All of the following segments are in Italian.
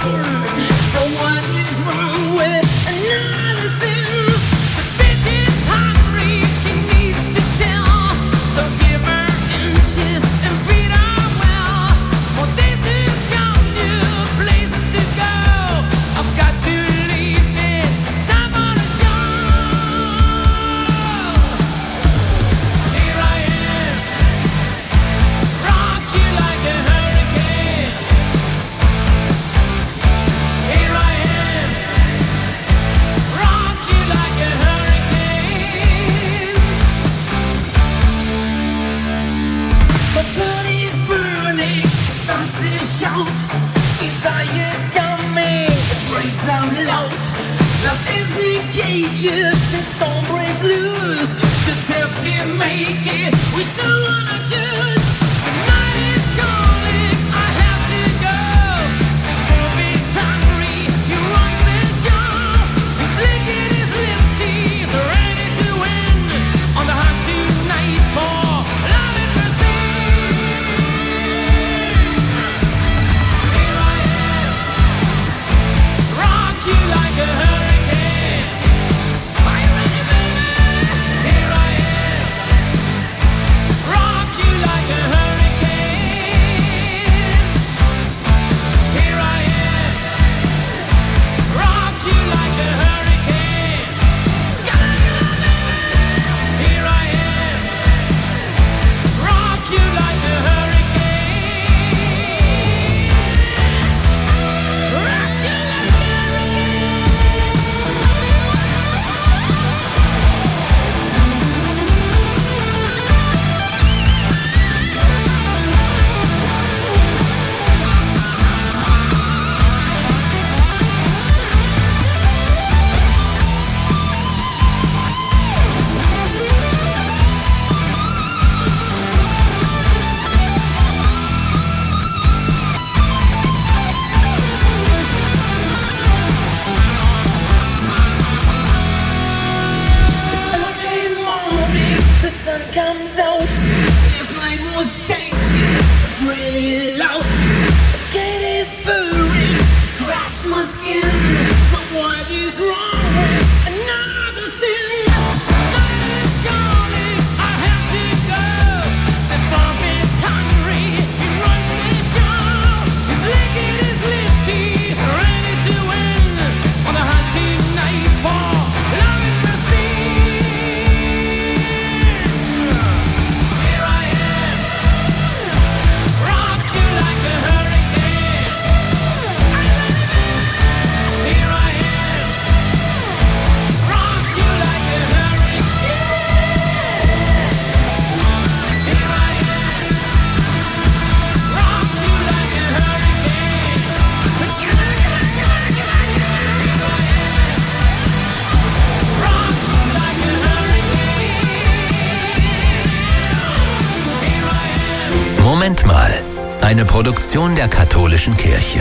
Moment mal, eine Produktion der Katholischen Kirche.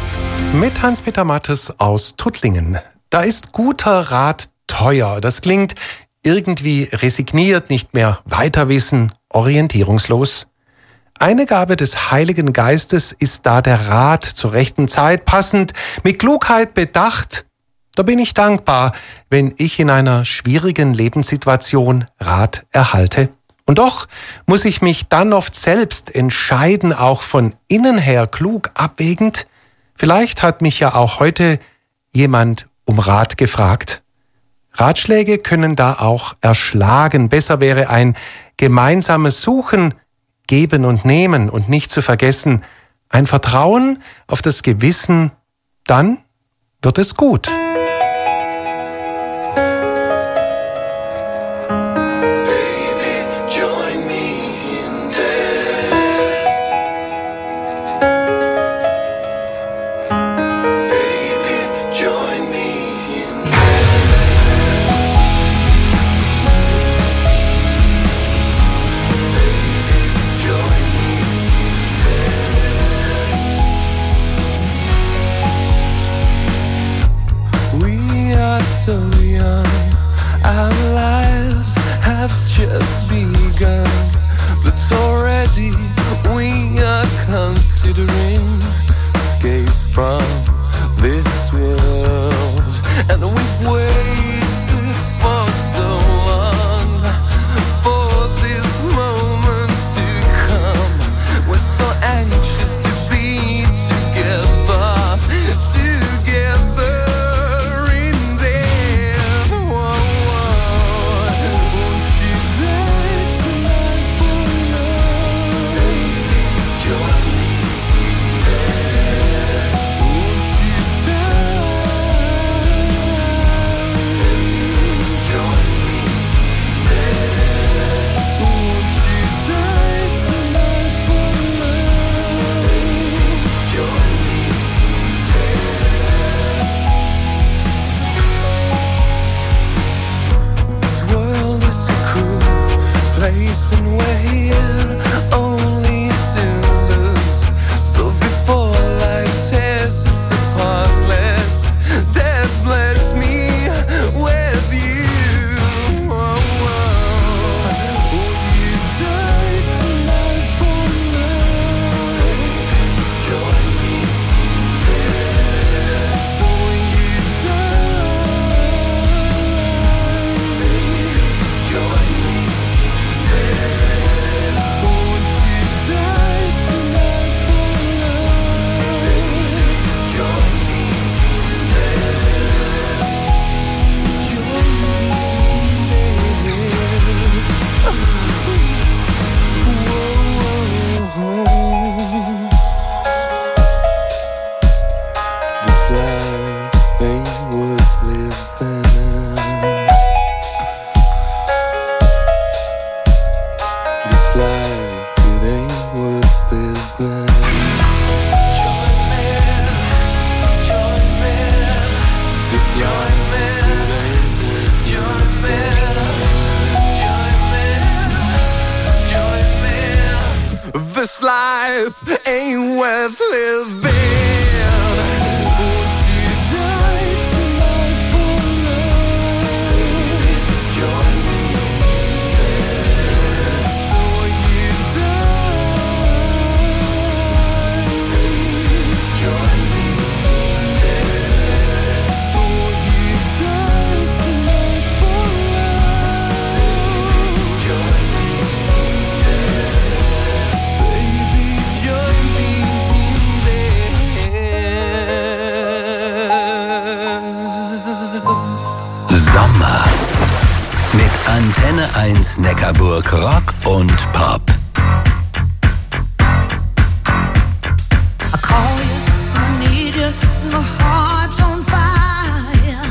Mit Hans-Peter Mattes aus Tuttlingen. Da ist guter Rat teuer. Das klingt irgendwie resigniert, nicht mehr weiterwissen, orientierungslos. Eine Gabe des Heiligen Geistes ist da der Rat zur rechten Zeit, passend, mit Klugheit bedacht. Da bin ich dankbar, wenn ich in einer schwierigen Lebenssituation Rat erhalte. Und doch muss ich mich dann oft selbst entscheiden, auch von innen her klug abwägend. Vielleicht hat mich ja auch heute jemand um Rat gefragt. Ratschläge können da auch erschlagen. Besser wäre ein gemeinsames Suchen, Geben und Nehmen und nicht zu vergessen, ein Vertrauen auf das Gewissen, dann wird es gut. So young, our lives have just begun, but already we are considering escape from this world, and we've waited for so long for this moment to come. We're so anxious to be together, together in death. Whoa, whoa. Won't you die tonight for love? Baby, join me. Won't you die? Baby, join me. Won't you die tonight for love? Baby, join me. This world is a cruel place, and we're here only to lose. So before life tears us apart, death bless me with you. Whoa, whoa. Would you die tonight for love? Join me. So when you die, join me. Won't you die tonight for love? Join me. This life ain't worth living. This life, it ain't worth living. This life, it ain't worth living. This life ain't worth living. Won't you die tonight for love? Join me. So when you die, join me. Won't you die tonight for love? Join me. Baby, join me in there. Sommer mit Antenne 1 Neckarburg Rock und Pop. I call you, I need you, my heart's on fire.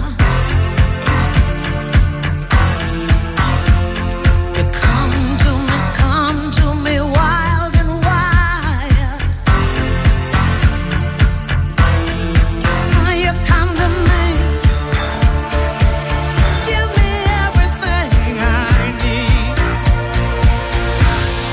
You come to me wild and wild. You come to me, give me everything I need.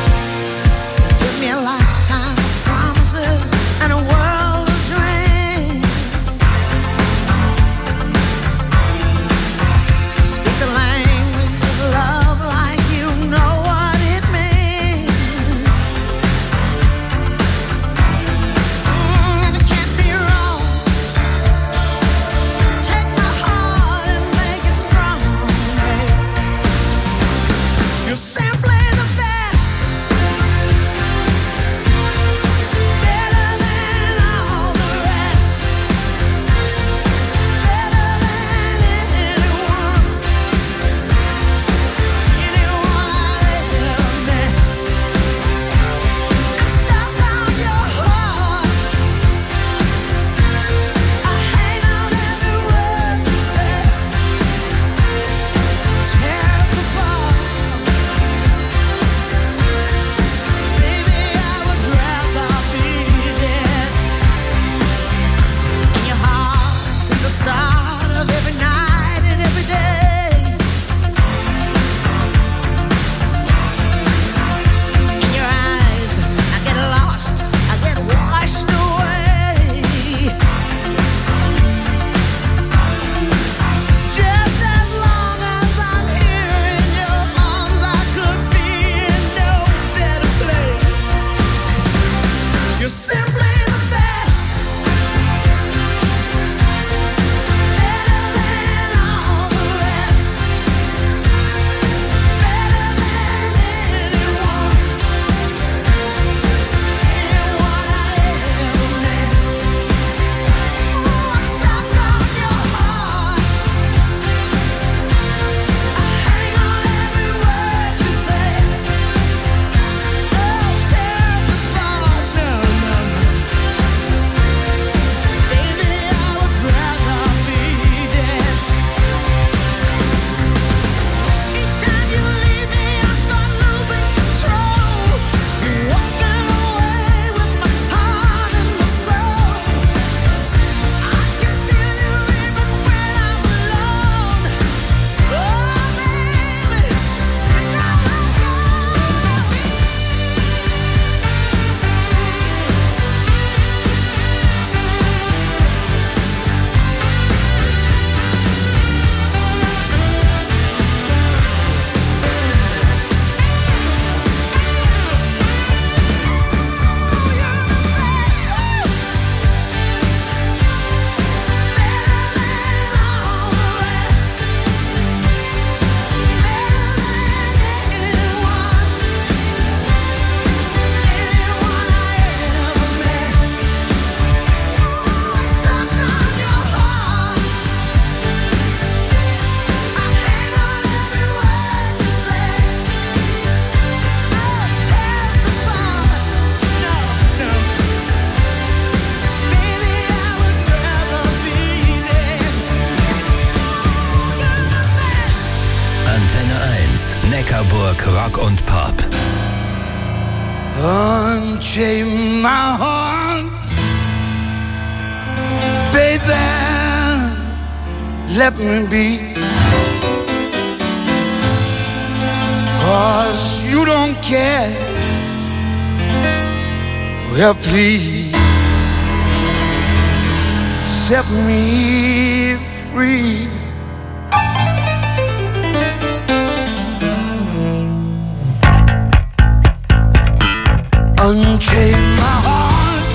Neckar-Burg Rock und Pop. Unchain my heart, baby, let me be. 'Cause you don't care. Well, please set me free. Unchain my heart,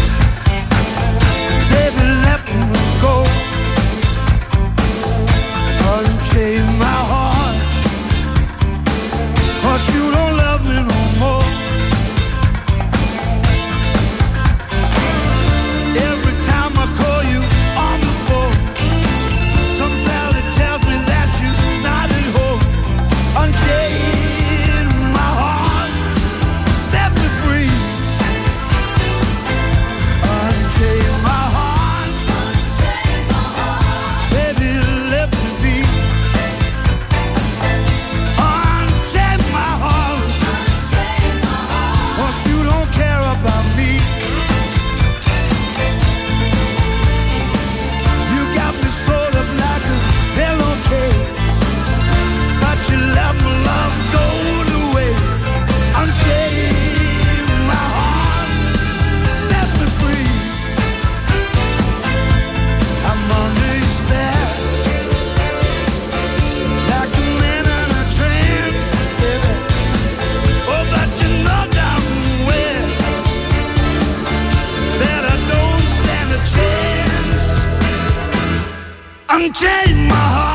baby, let me go. Unchain my heart, 'cause you don't love me no more. Every time I call you on the phone, some fella tells me that you're not at home. Unchain my heart, set me free. Unchain my heart, baby, let me be. Unchain my heart, 'cause you don't care about me. You got me sewed up like a pillowcase, but you let my love go to waste. Unchain my heart, set me free. I'm under your spell, like a man in a trance, baby. Oh, but you know damn well that I don't stand a chance. Unchain my heart.